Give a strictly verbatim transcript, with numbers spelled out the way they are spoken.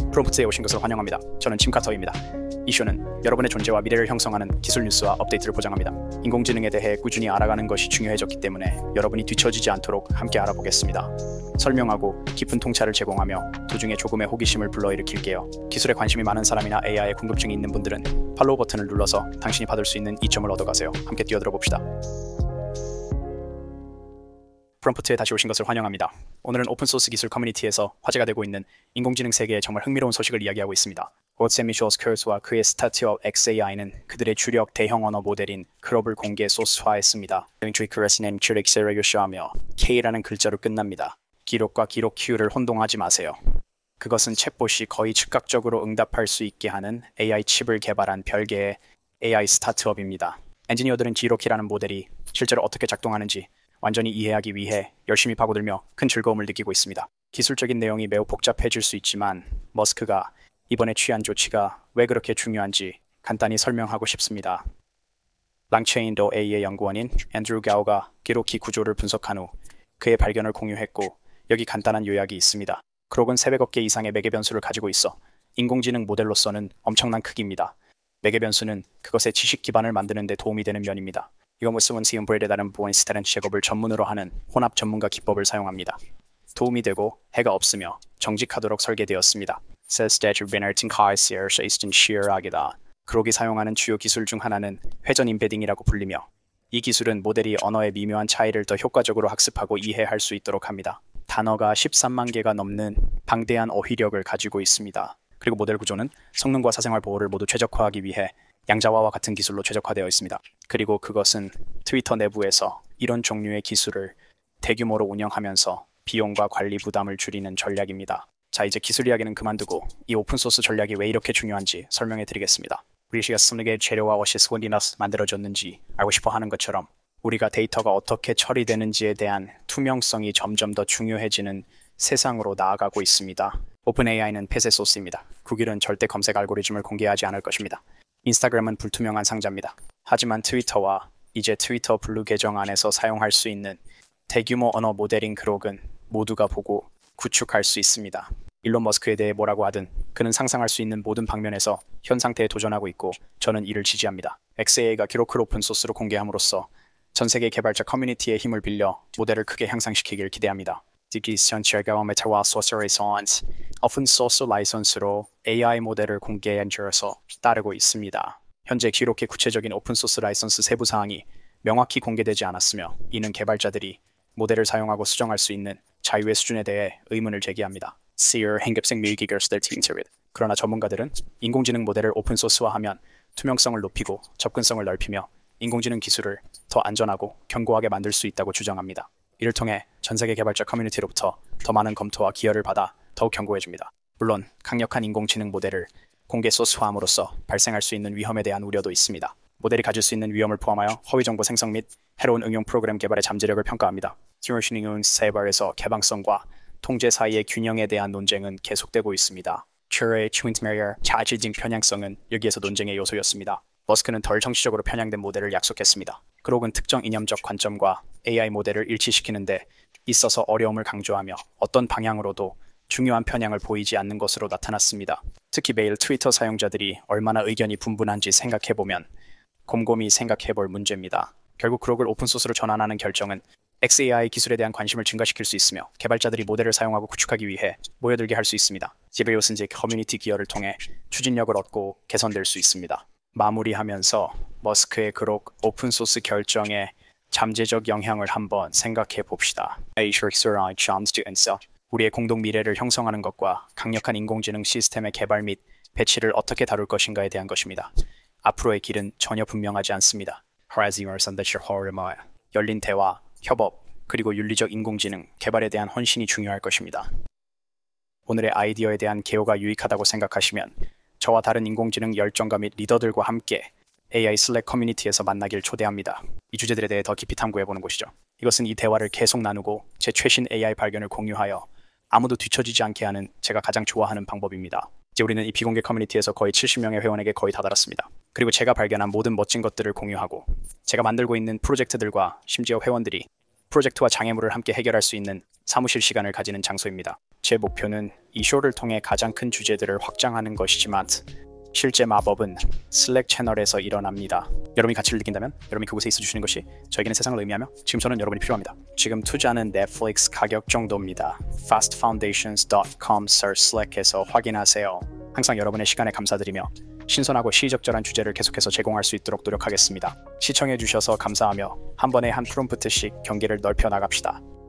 프롬프트에 오신 것을 환영합니다. 저는 짐 카터입니다. 이 쇼는 여러분의 존재와 미래를 형성하는 기술 뉴스와 업데이트를 보장합니다. 인공지능에 대해 꾸준히 알아가는 것이 중요해졌기 때문에 여러분이 뒤처지지 않도록 함께 알아보겠습니다. 설명하고 깊은 통찰을 제공하며 도중에 조금의 호기심을 불러일으킬게요. 기술에 관심이 많은 사람이나 에이아이에 궁금증이 있는 분들은 팔로우 버튼을 눌러서 당신이 받을 수 있는 이점을 얻어가세요. 함께 뛰어들어 봅시다. 프롬프트에 다시 오신 것을 환영합니다. 오늘은 오픈소스 기술 커뮤니티에서 화제가 되고 있는 인공지능 세계의 정말 흥미로운 소식을 이야기하고 있습니다. 곧 샘 미셸 스커스와 그의 스타트업 엑스에이아이는 그들의 주력 대형 언어 모델인 그롭을 공개 소스화했습니다. 트리크레스는 트릭스를 요시하며 K라는 글자로 끝납니다. 기록과 기록 Q를 혼동하지 마세요. 그것은 챗봇이 거의 즉각적으로 응답할 수 있게 하는 에이아이 칩을 개발한 별개의 에이아이 스타트업입니다. 엔지니어들은 지로키라는 모델이 실제로 어떻게 작동하는지 완전히 이해하기 위해 열심히 파고들며 큰 즐거움을 느끼고 있습니다. 기술적인 내용이 매우 복잡해질 수 있지만 머스크가 이번에 취한 조치가 왜 그렇게 중요한지 간단히 설명하고 싶습니다. 랑체인도 에이의 연구원인 앤드루 가오가 기록키 구조를 분석한 후 그의 발견을 공유했고 여기 간단한 요약이 있습니다. 그록은 삼백억 개 이상의 매개 변수를 가지고 있어 인공지능 모델로서는 엄청난 크기입니다. 매개 변수는 그것의 지식 기반을 만드는 데 도움이 되는 면입니다. 이것은 시험브레드에 따른 보인스타렌트 작업을 전문으로 하는 혼합 전문가 기법을 사용합니다. 도움이 되고 해가 없으며 정직하도록 설계되었습니다. 그록이 사용하는 주요 기술 중 하나는 회전 임패딩이라고 불리며 이 기술은 모델이 언어의 미묘한 차이를 더 효과적으로 학습하고 이해할 수 있도록 합니다. 단어가 십삼만 개가 넘는 방대한 어휘력을 가지고 있습니다. 그리고 모델 구조는 성능과 사생활 보호를 모두 최적화하기 위해 양자화와 같은 기술로 최적화되어 있습니다. 그리고 그것은 트위터 내부에서 이런 종류의 기술을 대규모로 운영하면서 비용과 관리 부담을 줄이는 전략입니다. 자, 이제 기술 이야기는 그만두고 이 오픈소스 전략이 왜 이렇게 중요한지 설명해 드리겠습니다. 우리 시가 스무개 재료와 어시스원이 만들어졌는지 알고 싶어 하는 것처럼 우리가 데이터가 어떻게 처리되는지에 대한 투명성이 점점 더 중요해지는 세상으로 나아가고 있습니다. 오픈에이아이는 폐쇄 소스입니다. 구글은 절대 검색 알고리즘을 공개하지 않을 것입니다. 인스타그램은 불투명한 상자입니다. 하지만 트위터와 이제 트위터 블루 계정 안에서 사용할 수 있는 대규모 언어 모델인 그록은 모두가 보고 구축할 수 있습니다. 일론 머스크에 대해 뭐라고 하든 그는 상상할 수 있는 모든 방면에서 현 상태에 도전하고 있고 저는 이를 지지합니다. 엑스에이아이가 기록을 오픈소스로 공개함으로써 전 세계 개발자 커뮤니티의 힘을 빌려 모델을 크게 향상시키길 기대합니다. 오픈소스 라이선스로 에이아이 모델을 공개한 줄에서 따르고 있습니다. 현재 기록의 구체적인 오픈소스 라이선스 세부 사항이 명확히 공개되지 않았으며 이는 개발자들이 모델을 사용하고 수정할 수 있는 자유의 수준에 대해 의문을 제기합니다. 그러나 전문가들은 인공지능 모델을 오픈소스화하면 투명성을 높이고 접근성을 넓히며 인공지능 기술을 더 안전하고 견고하게 만들 수 있다고 주장합니다. 이를 통해 전세계 개발자 커뮤니티로부터 더 많은 검토와 기여를 받아 더욱 견고해집니다. 물론 강력한 인공지능 모델을 공개 소스화함으로써 발생할 수 있는 위험에 대한 우려도 있습니다. 모델이 가질 수 있는 위험을 포함하여 허위 정보 생성 및 해로운 응용 프로그램 개발의 잠재력을 평가합니다. 디머신잉 세발에서 개방성과 통제 사이의 균형에 대한 논쟁은 계속되고 있습니다. 추의 트윈트메리어 자질적 편향성은 여기에서 논쟁의 요소였습니다. 머스크는 덜 정치적으로 편향된 모델을 약속했습니다. 그록은 특정 이념적 관점과 에이아이 모델을 일치시키는 데 있어서 어려움을 강조하며 어떤 방향으로도 중요한 편향을 보이지 않는 것으로 나타났습니다. 특히 매일 트위터 사용자들이 얼마나 의견이 분분한지 생각해보면 곰곰이 생각해볼 문제입니다. 결국 그록을 오픈소스로 전환하는 결정은 엑스에이아이 기술에 대한 관심을 증가시킬 수 있으며 개발자들이 모델을 사용하고 구축하기 위해 모여들게 할 수 있습니다. 지베요슨지 커뮤니티 기여를 통해 추진력을 얻고 개선될 수 있습니다. 마무리하면서 머스크의 그록 오픈소스 결정에 잠재적 영향을 한번 생각해 봅시다. 우리의 공동 미래를 형성하는 것과 강력한 인공지능 시스템의 개발 및 배치를 어떻게 다룰 것인가에 대한 것입니다. 앞으로의 길은 전혀 분명하지 않습니다. 열린 대화, 협업, 그리고 윤리적 인공지능 개발에 대한 헌신이 중요할 것입니다. 오늘의 아이디어에 대한 개요가 유익하다고 생각하시면 저와 다른 인공지능 열정가 및 리더들과 함께 에이아이 슬랙 커뮤니티에서 만나길 초대합니다. 이 주제들에 대해 더 깊이 탐구해보는 곳이죠. 이것은 이 대화를 계속 나누고 제 최신 에이아이 발견을 공유하여 아무도 뒤처지지 않게 하는 제가 가장 좋아하는 방법입니다. 이제 우리는 이 비공개 커뮤니티에서 거의 칠십 명의 회원에게 거의 다다랐습니다. 그리고 제가 발견한 모든 멋진 것들을 공유하고 제가 만들고 있는 프로젝트들과 심지어 회원들이 프로젝트와 장애물을 함께 해결할 수 있는 사무실 시간을 가지는 장소입니다. 제 목표는 이 쇼를 통해 가장 큰 주제들을 확장하는 것이지만 실제 마법은 슬랙 채널에서 일어납니다. 여러분이 가치를 느낀다면 여러분이 그곳에 있어 주시는 것이 저에게는 세상을 의미하며 지금 저는 여러분이 필요합니다. 지금 투자는 넷플릭스 가격 정도입니다. fastfoundations dot com slash slack에서 확인하세요. 항상 여러분의 시간에 감사드리며 신선하고 시의적절한 주제를 계속해서 제공할 수 있도록 노력하겠습니다. 시청해주셔서 감사하며 한 번에 한 프롬프트씩 경기를 넓혀 나갑시다.